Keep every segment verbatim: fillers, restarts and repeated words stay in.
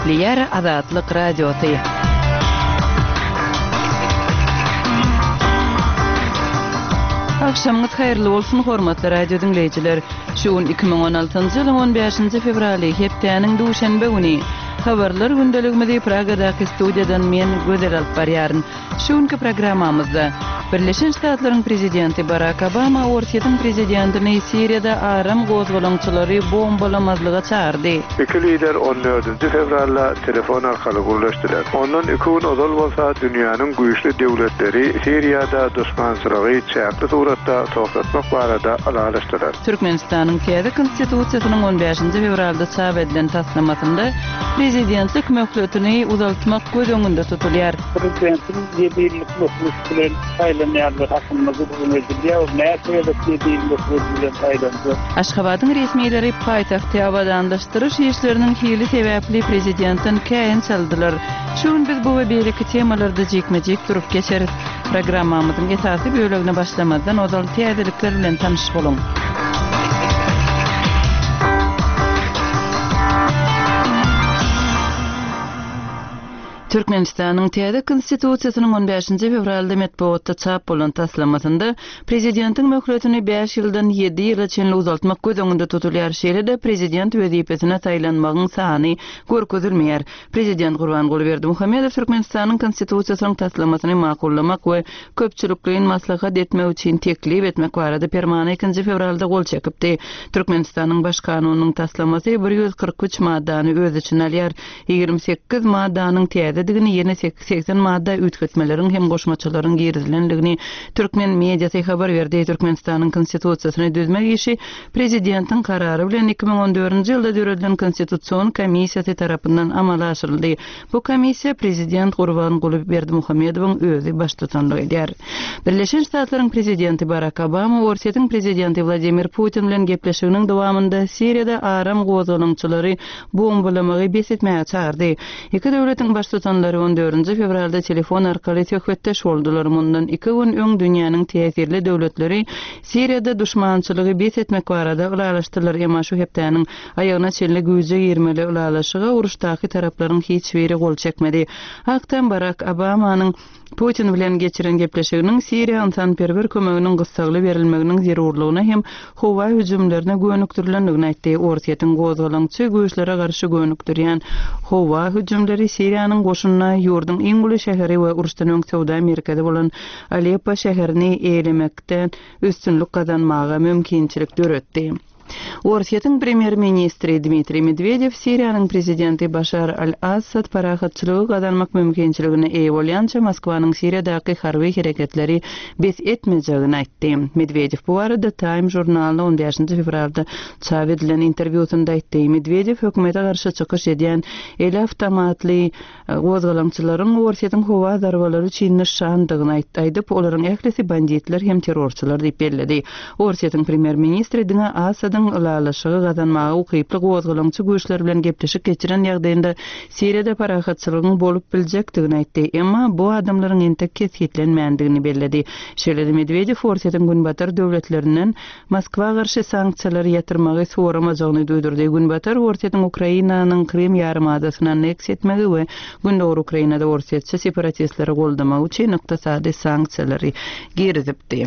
Eýleýär Azatlyk radiosy. Akşamınız hayırlı olsun hormatly radio dinleyijiler. Şuun iki bin on altynjy ýylyň on beşinji fevraly hepdeniň duşanbe güni. Habarlar gündeligimizi Pragadaky studiýadan men Gözel alyp barýaryn. Şuňky programmamyzda Birleşen Ştatlaryň prezidenti Barack Obama Orsiýetiň prezidentini Siriýada aram gozgalaňçylary bombalamazlyga çağırdy. İki lider on dördünji fevralda telefon arkaly gurlaşdylar. Ondan iki gün ozal bolsa dünýäniň güýçli döwletleri Siriýada düşmançylygy çäkli suratda toplatmak barada alalaşdylar. Türkmenistanyň Täze konstitusiýasynyň on beşinji fevralda çap edilen taslamasynda prezidentlik möhletini uzaltmak göz öňünde tutulýar. Prezidentin ýedi-ýyllyk möhlet bilen taýlanýarlar hakkynda öňürdiler. Näçe ýyllyk bilen taýlandy. Aşgabatyň resmiýetleri paýtagty awadanlaşdyryş işleriniň hili sebäpli prezidentin käýin çaldylar. Şuň biz bu we beýleki temalarda jekmejek durup geçeriz. Programmamyzyň esasy bölegine başlamadan ozal täzelikler bilen tanyş boluň. Türkmenistanyň Täze konstitusiýasynyň on beşinji fevralda metbuatda çap bolan taslamasynda prezidentiň möhletini beş ýyldan ýedi ýyla çenli uzaltmak göz öňünde tutulýar. Şeýle-de prezident wezipesine taýlanmagyň sany görkezilmeýär. Prezident Gurbanguly Berdimuhammedow Türkmenistanyň konstitusiýasynyň taslamasyny makullamak we köpçülikliň maslahat etmek üçin teklip etmek barada permanent ikinji fevralda gol çekipdi. Türkmenistanyň baş kanunynyň taslamasy bir ýüz kırk üç maddany öz içine alýar. ýygrimi sekkiz maddanyň täze digini ýene seksen madda ütgetmeleriň hem goşmaçylaryň girizlenligini türkmen mediasy habar berdi. Türkmenistanyň konstitusiýasyny düzmek işi prezidentiň karary bilen iki bin on dördünji ýylda döredilen konstitusiýon komissiýasy tarapyndan amala aşyryldy. Bu komissiýa prezident Gurbanguly Berdimuhammedowyň özü baş tutanlyk edýär. Birleşen Ştatlaryň prezidenti Barack Obama Orsiýetiň prezidenti Vladimir Putin bilen gepleşiginiň dowamında Siriýada aram gozgalaňçylary bombalamagy besletmäge çağırdy. Iki döwletiň baş tutanlary on dördünji fevralda telefon arkaly söhbetdeş boldular. Mundan iki gün öň dünýäniň täsirli döwletleri Siriýada düşmançylygy besletmek barada ulalaşdylar. Emma şu hepdeniň aýagyna çenli güýje ýermeli ulalaşyga uruşdaky taraplaryň hiç biri gol çekmedi. Hakdan Barack Obamanyň Putin bilen geçiren gepleşiginiň Siriýa insanperwer kömeginiň gysgaly berilmeginiň zerurlygyna hem howa hüjümlerine göwnükdirlendigini aýtdy. Orsiýetiň gozgalaňçy güýçlere garşy göwnükdirýän howa hüjümleri Siriýanyň goşunyna ýurdyň iň uly şäheri we uruşdan öň Sowda Amerikada bolan Aleppo şäherini eýlemekden üstünlük kazanmaga mümkinçilik döretdi. Orsiýetiň premier ministri Dmitri Medvedew Siriýanyň prezidenti Bashar al-Assad parahatçylygy gazanmak mümkinçiligine eýe bolýança Moskwanyň Siriýadaky harby hereketleri bes etmejegini aýtdy. Medvedew bu arada Time jurnalyna on beşinji fevralda çap edilen interwýusynda aýtdy. Medvedew hökümete garşy çykyş edýän el awtomatly gozgalaňçylaryň Orsiýetiň howa darbalary üçin nişandygyny aýtdy. Olaryň ählisi banditler hem terrorçylar diýip bellädi. Orsiýetiň premier ministri diňe Assad'ın ulalaşygy gazanmagy ukyply gozgalaňçy güýçler bilen gepleşik geçiren ýagdaýynda Siriýada parahatçylygyň bolup biljekdigini aýtdy. Emma bu adamlaryň entek kesgitlenmändigini bellädi. Şeýle-de Medvedew Orsiýetiň günbatar döwletlerinden Moskwa garşy sanksiýalar ýatyrmagy soramajygyny duýdurdy. Günbatar Orsiýetiň Ukrainanyň Krim ýarymadasyna aneks etmegi we gündäwr Ukrainada Orsiýetçi separatistleri goldamak üçin ykdysady sanksiýalary girizipdi.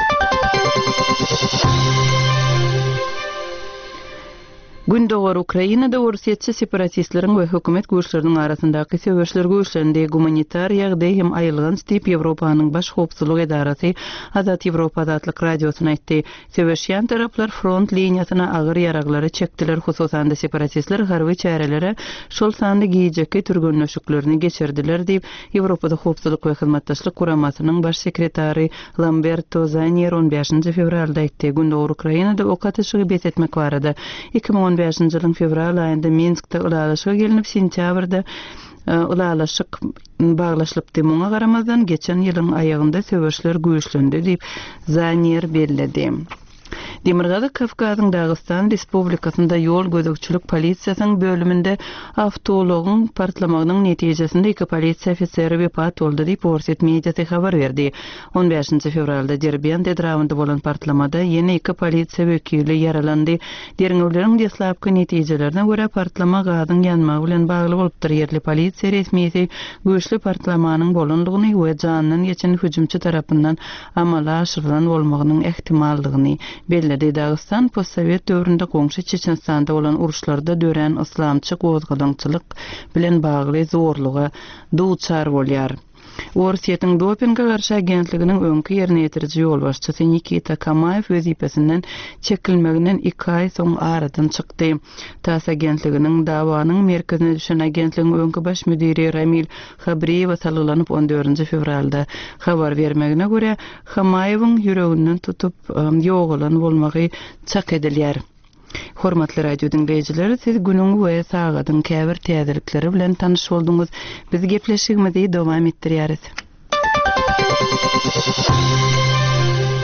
Gündäwr Ukrainada Orsiýetçi separatistleriň we hökümet güýçleriniň arasyndaky söwüşler güýçlendi. Humanitar ýagdaý hem aýylgan diýip Ýewropanyň baş howpsuzlyk edarasy Azat Ýewropa adatlyk radiosyna aýtdy. Söwüşýän taraplar front liniýasyna agyr ýaraglary çekdiler. Hususan da separatistler harby çärelere şol sandy giýjeki türgünleşiklerini geçirdiler diýip Ýewropada howpsuzlyk we hyzmatdaşlyk kuramasynyň baş sekretary Lamberto Zanier on beşinji fevralda aýtdy. Gündäwr Ukrainada ok atyşygy besletmek barada iki bin on beşinji ýylyň fevral aýynda Minskde ulalaşyga gelinip sentýabrda ulalaşyk baglaşlypdy. Muňa garamazdan geçen ýylyň aýagynda söwüşler güýçlendi diýip Zanier belledi. Demirgazy Kafkasyň Dagestan Respublikasynda ýol gözükçülük polisiýasynyň bölüminde awtologyň partlamagynyň netijesinde iki polisiýa ofiseri wepat boldy diýip Orset mediasy habar berdi. on beşinji fevralda Derbent etrafynda bolan partlamada ýene iki polisiýa wekili yaralandy. Derňewleriň desläpki netijelerine görä partlama gadyň ýanmagy bilen bagly bolupdyr. Yerli polisiýa resmiýeti güýçli partlamanyň bolanlygyny we janynyň geçen hüjümçi tarapyndan amala aşyrylan bolmagynyň ehtimallygyny bellidi. Dagestan postsovet döwründe goňşy Çeçenistanda bolan uruşlarda dören islamçy gozgalançylyk bilen bagly zorluga duçar bolýar. Orsiýetiň dopingga garşy agentliginiň öňkü ýerine ýetiriji ýolbaşçysy Nikita Kamayev wezipesinden çekilmeginden iki ay soň aradan çykdy. Tas agentliginiň dawanyň merkezine düşen agentligiň öňkü baş müdiri Ramil Habriyew salylanyp on dördünji fevralda habar bermegine görä Kamayewiň ýüreginden tutup ýogalan bolmagy çak edilýär. Hormatly radio dinleyijileri, siz günüň we sagatyň käbir täzelikleri bilen tanyş bolduňuz. Biz gepleşigimizi dowam etdirýäris.